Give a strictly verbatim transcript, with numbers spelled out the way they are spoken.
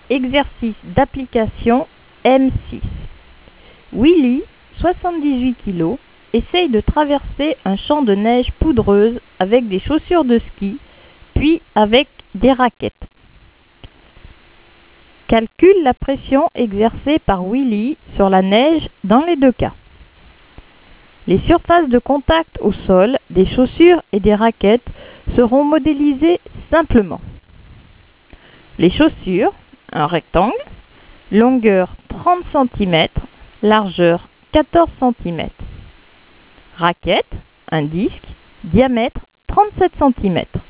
Exercice d'application M six. Willy, soixante-dix-huit kilos, essaye de traverser un champ de neige poudreuse avec des chaussures de ski, puis avec des raquettes. Calcule la pression exercée par Willy sur la neige dans les deux cas. Les surfaces de contact au sol des chaussures et des raquettes seront modélisées simplement. Les chaussures, un rectangle, longueur trente centimètres, largeur quatorze centimètres. Raquette, un disque, diamètre trente-sept centimètres.